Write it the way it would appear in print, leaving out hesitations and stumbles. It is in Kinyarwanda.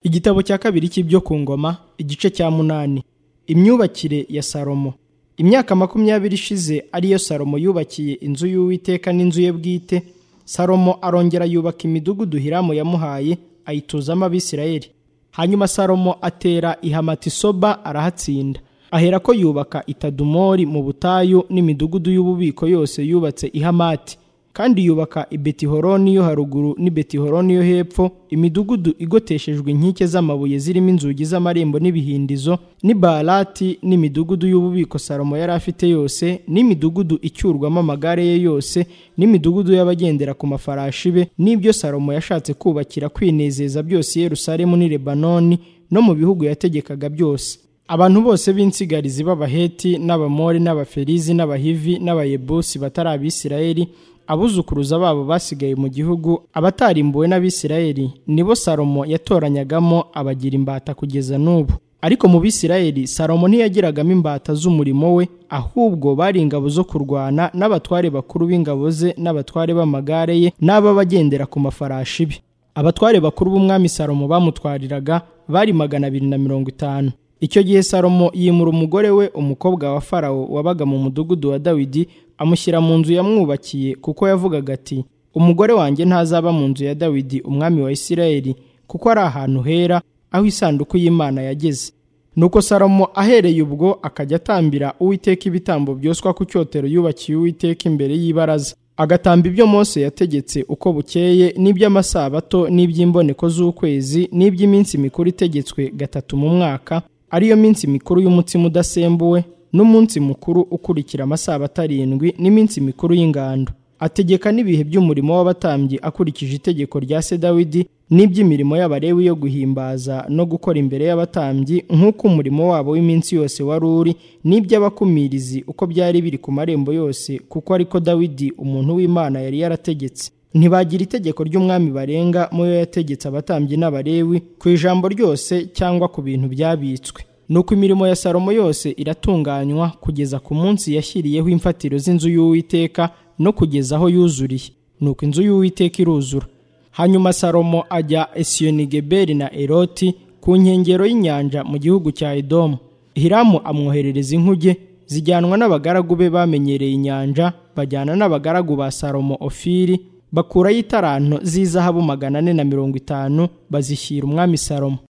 Igitabo cya kabiri cy'ibyo ku ngoma, igice cya 8. Imyubakire ya Salomo. Imyaka 20 ishize ariyo Salomo yubakiye inzu y'Uwiteka n'inzu ye bwite, Salomo arongera yubaka imidugudu Hiramu yamuhaye, ayituzamo Abisirayeli. Hanyuma Salomo atera i Hamati-soba arahatsinda. Aherako yubaka i Tadumori mu butayu n'imidugudu y'ububiko yose yubatse i Hamati. Kandi yubaka i Betihoroni yo haruguru n'i Betihoroni yo hepfo, imidugudu igoteshejwe inkike z'amabuye zirimo inzugi z'amarembo n'ibihindizo, n'i Baalati n'imidugudu y'ububiko Salomo yari afite yose, n'imidugudu icyurwamo amagare ye yose, n'imidugudu y'abagendera ku mafarashi be, n'ibyo Salomo yashatse kubakira kwinezeza byose i Yerusalemu n'i Lebanoni no mu bihugu yategekaga byose. Abantu bose b'insigarizi b'Abaheti n'Abamori n'Abaferizi n'Abahivi n'Abayebusi batari Abisirayeli, abuzukuruza babo basigaye mu gihugu, abatarimbuwe n'Abisirayeli, nibo Salomo yatoranyagamo abagira imbata kugeza n'ubu. Ariko mu Bisirayeli Salomo ntiyagiragamo imbata z'umurimo we, ahubwo bari ingabo zo kurwana n'abatware bakuru b'ingabo ze n'abatware b'amagare ye n'ababagendera ku mafarashi be. Abatware bakuru b'umwami Salomo bamutwariraga bari 250. Icyo gihe Salomo yimura umugore we, umukobwa wa Farawo wabaga mu mudugudu wa Dawidi, amushyira mu nzu yamwubakiye, kuko yavugaga ati, umugore wanjye ntazaba mu nzu ya Dawidi umwami wa Isirayeli, kuko ari ahantu hera, aho isanduku y'Imana yageze. Nuko Salomo ahereye ubwo akajya atambira Uwiteka ibitambo byoswa ku cyotero yubakiye Uwiteka imbere y'ibaraza, agatamba ibyo Mose yategetse uko bukeye, n'iby'amasabato n'iby'imboneko z'ukwezi n'iby'iminsi mikuru itegetswe 3 mu mwaka, ariyo minsi mikuru y'umutsima udasembuwe, n'umunsi mukuru ukurikira amasabato 7, n'iminsi mikuru y'ingando. Ategeka n'ibihe by'umurimo w'abatambyi akurikije itegeko rya se Dawidi, n'iby'imirimo y'Abalewi yo guhimbaza no gukora imbere y'abatambyi, nk'uko umurimo wabo w'iminsi yose wari uri, n'iby'abakumirizi uko byari biri ku marembo yose, kuko ariko Dawidi umuntu w'Imana yari yarategetse. Ntibagira itegeko ry'umwami barenga mu yo yategetse abatambyi n'Abalewi, ku ijambo ryose cyangwa ku bintu byabitswe. Nuko imirimo ya Salomo yose iratunganywa kugeza ku munsi yashyiriyeho imfatiro z'inzu y'Uwiteka no kugeza aho yuzuriye. Nuko inzu y'Uwiteka iruzura. Hanyuma Salomo ajya Esiyoni-Geberi na Eroti ku nkengero y'inyanja mu gihugu cya Edomu. Hiramu amwoherereza inkuge, zijyanwa n'abagaragu be bamenyereye inyanja, bajyana n'abagaragu ba Salomo Ofiri, bakurayo italanto z'izahabu 450, bazishyira umwami Salomo.